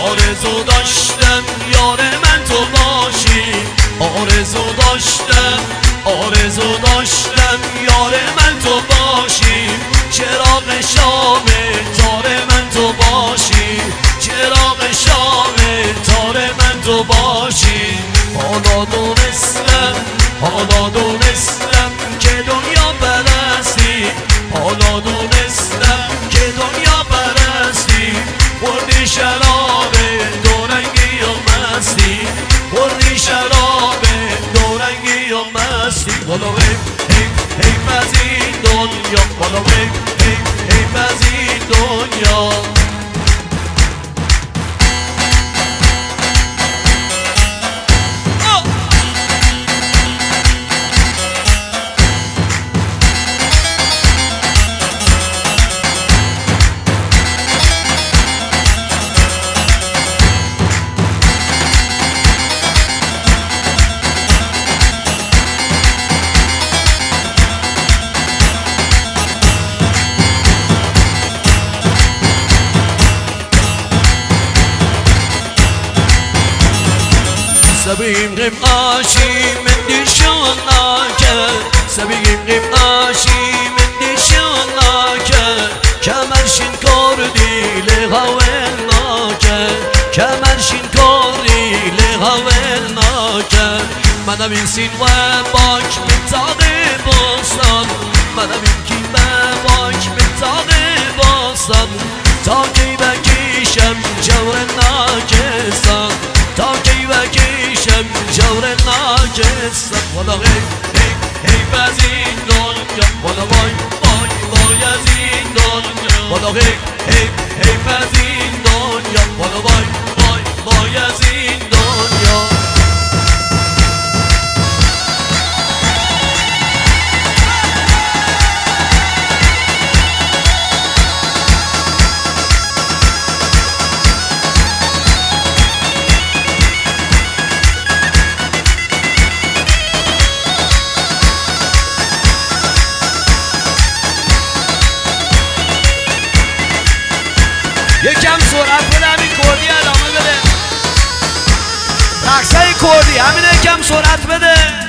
آرزو داشتم یار من تو باشی، آرزو داشتم یار من تو باشی، چراغ شام تار من تو باشی، چراغ شام تار من تو باشی. حالا دونستم که دنیا پرستی، حالا دونستم که دنیا پرستی، خوردی شراب دورنگی و مستی، خوردی شراب دورنگی و مستی. والا حیف از این دنیا، والا حیف از این دنیا. سبیم قیم آشی من دیشان نکرد، سبیم قیم آشی من دیشان نکرد، کمرشین کردی لغاول نکرد، کمرشین کردی لغاول نکرد. منم این سین و باک متاقه بستان، منم این کی و باک متاقه بستان، تا کی بکیشم جور ناکستان، تا کی بکیشم جور ناکستان. والا حیف از این دنیا، والا وای از این دنیا، والا حیف از این دنیا، والا وای از این دنیا. یکم سرعت بده، همین کردی ادامه بده، رقصای کردی همین، یکم سرعت بده.